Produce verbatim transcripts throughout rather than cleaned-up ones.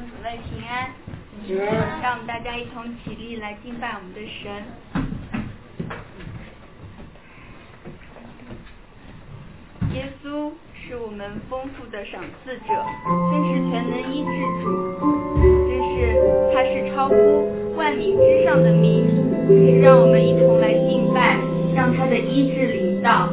主内平安。让我们大家一同起立来敬拜我们的神。耶稣是我们丰富的赏赐者，真是全能医治主，真是他是超乎万名之上的名，让我们一同来敬拜，让他的医治临到。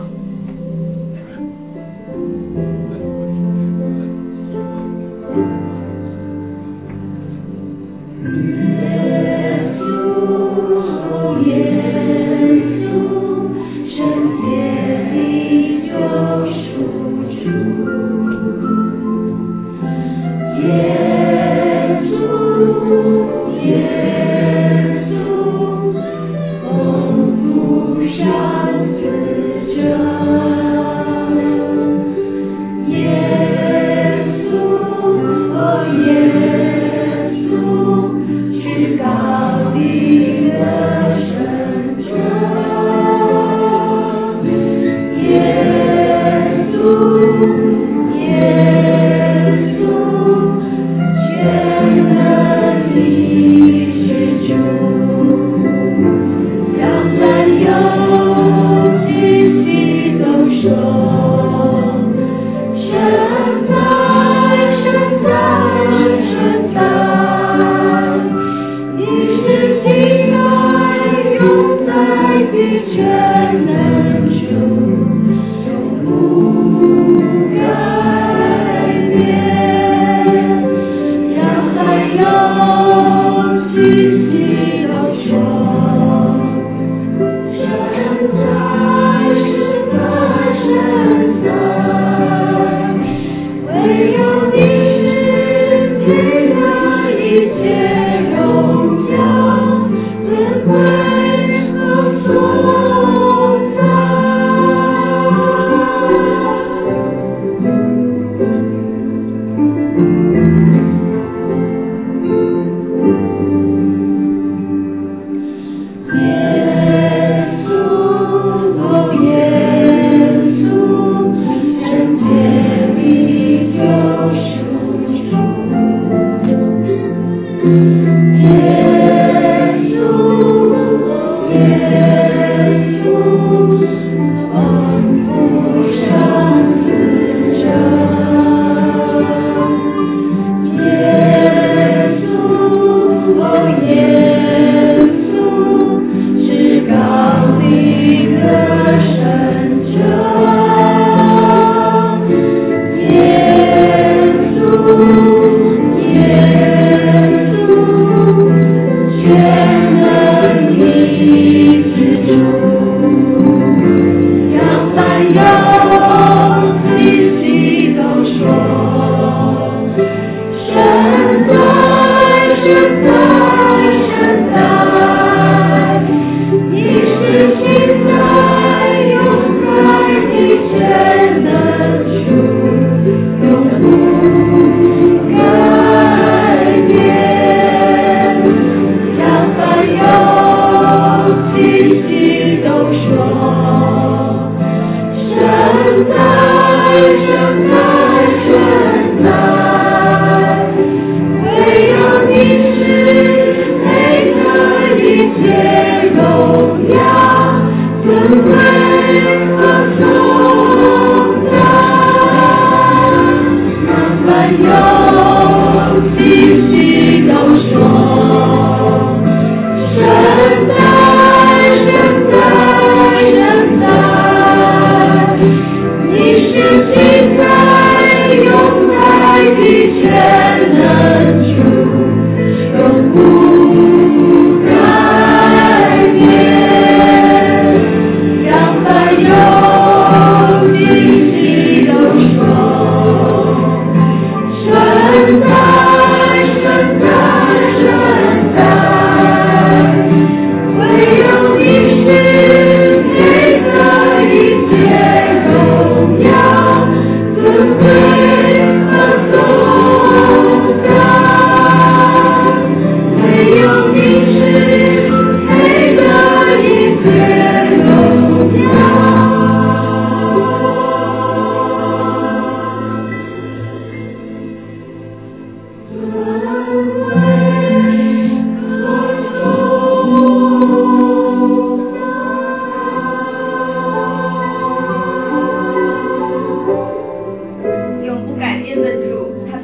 Lord.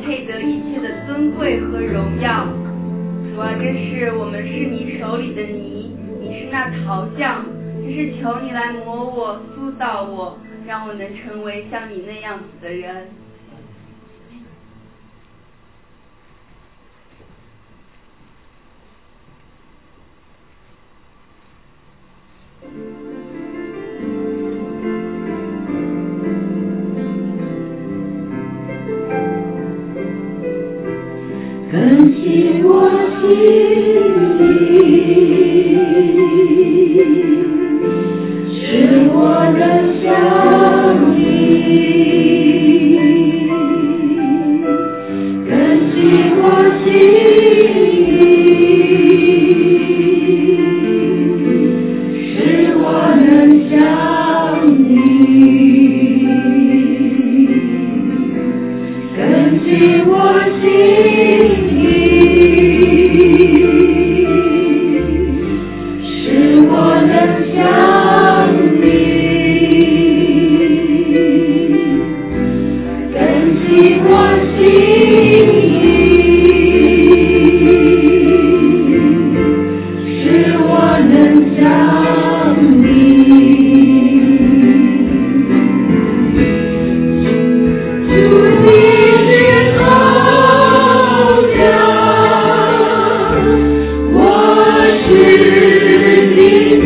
配得一切的尊贵和荣耀。主啊，真是我们是你手里的泥，你是那陶匠，真是求你来磨我、塑造我，让我能成为像你那样子的人。 更新我心灵，使我能像你。更新我心灵，使我能像你。更新我心使我能像你，更新我心使我能像你。主你是好家，我是你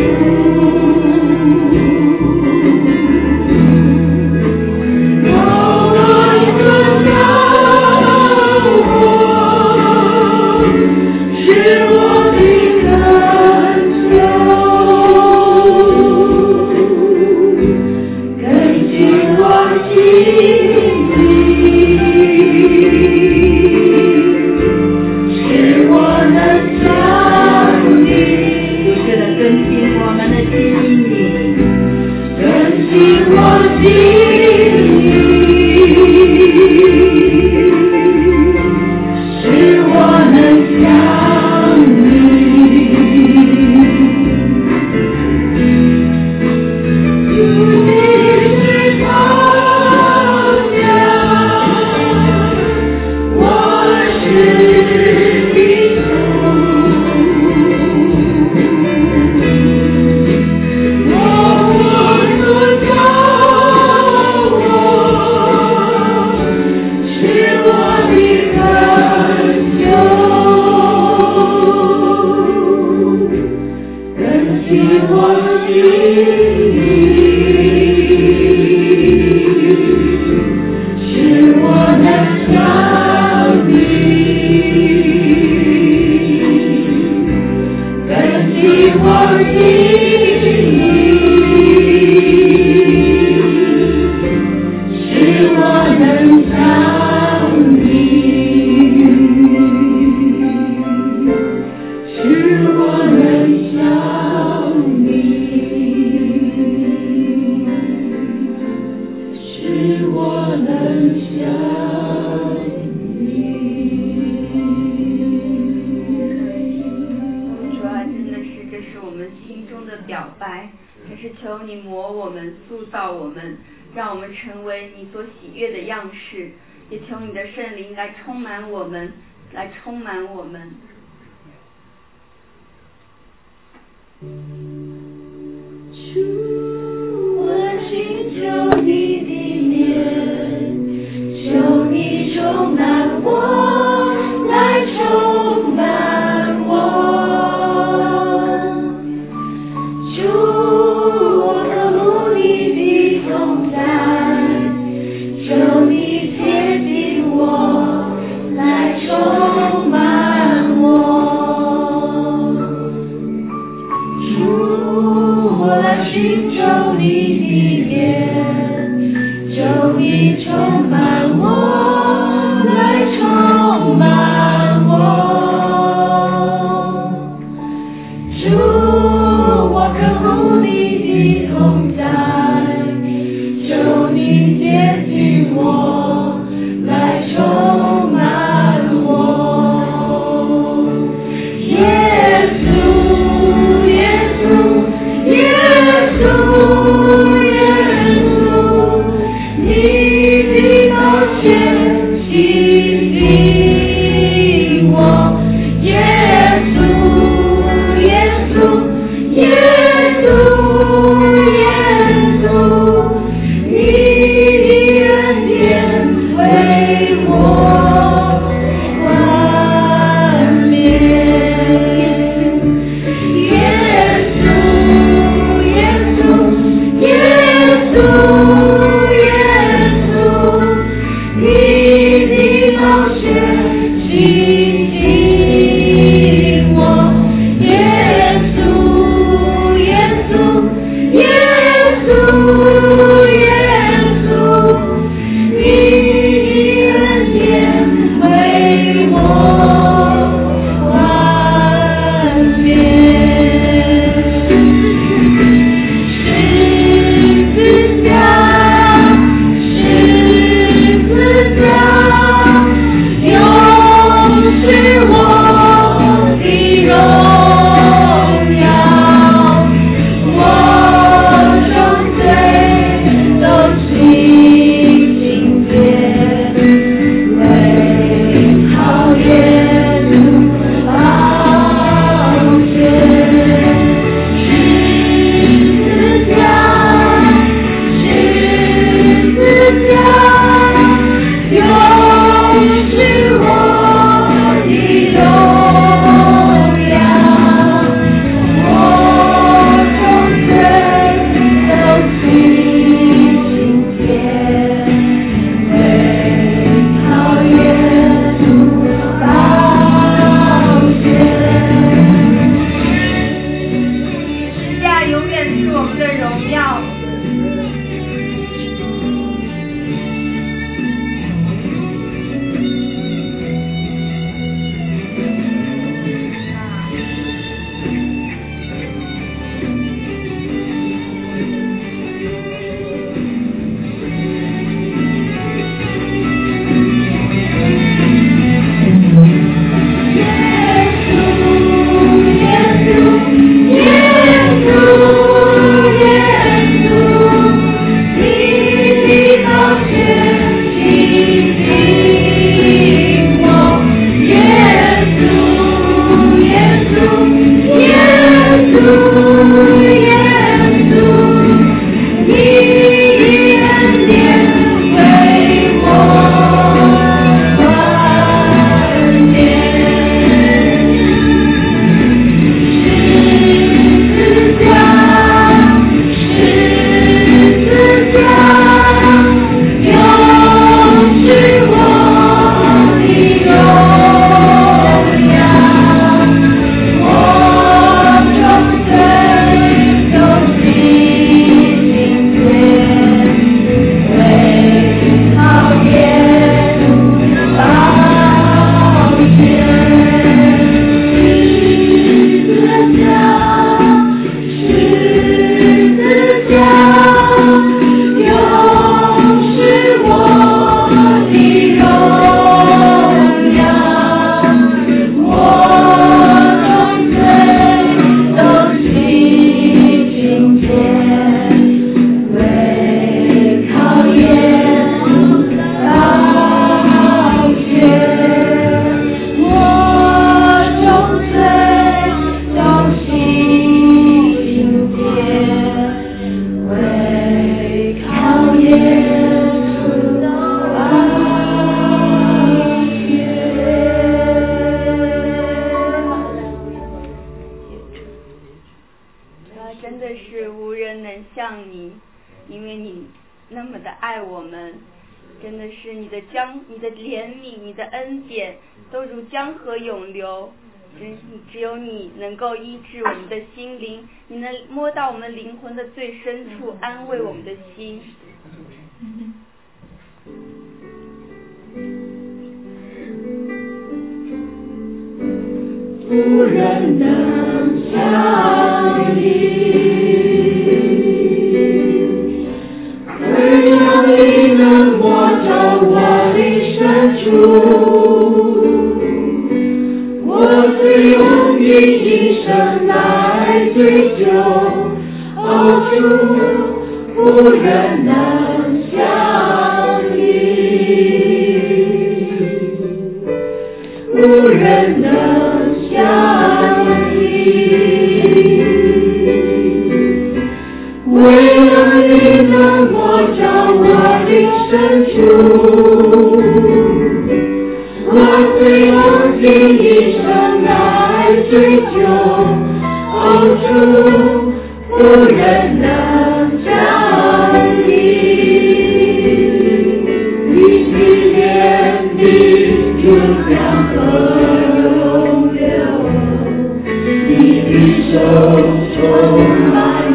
让我们成为你所喜悦的样式，也求你的圣灵来充满我们，来充满我们。 主，我寻求你的面，求你充满我，来充满我。主，求你接近我，来充满我。主，我来寻灵魂的最深处，安慰我们的心。 无人能像你，唯有你能摸着我的深处，我只用你一生来追求。哦，主，无人能像你，无人能像你，唯有你能摸着我的深处，我只用尽一生来追求。哦，主，无人能像你，你是怜悯主量和永流，你的手充满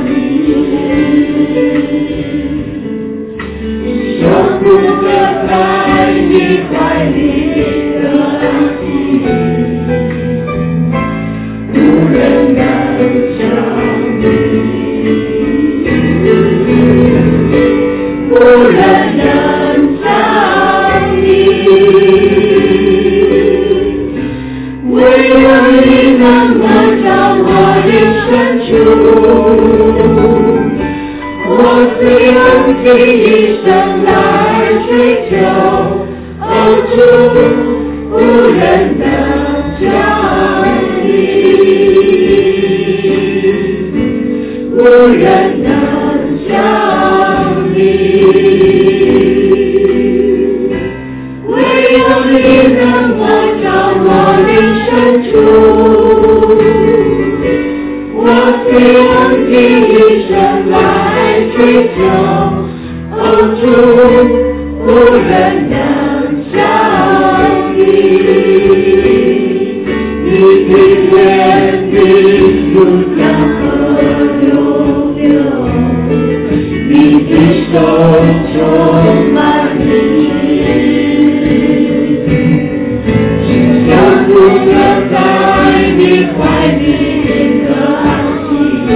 守护着在你怀里的安息，无人能将你，无人能将你，唯有你能够将我的深处。我自用尽一生来追求，哦主，无人能将你，无人能将你，唯有你能够将我的深处。我自用尽一生来追求，哦主，无人能将你，你的怜悯如江河永流，你的手充满你，守护着在你怀里的安息，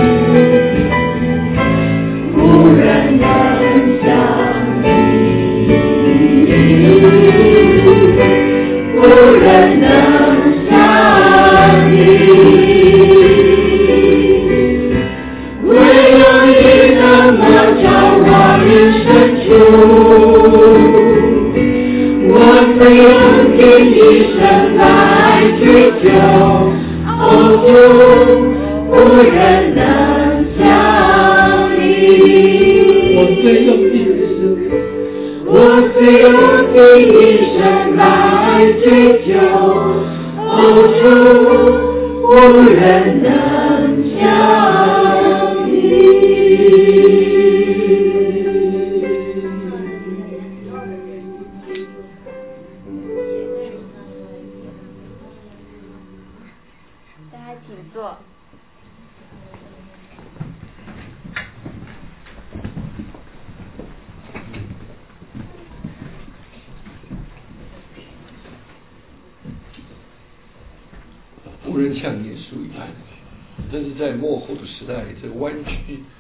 无人能将你，无人能将你，唯有你能够将我的深处。我曾用尽一生来追求，哦主，无人能将你。我最用尽一生，我最用尽一生来追求，哦主，无人能将你。 大家请坐。 无人像耶稣一样，但是在末后的时代，这个弯曲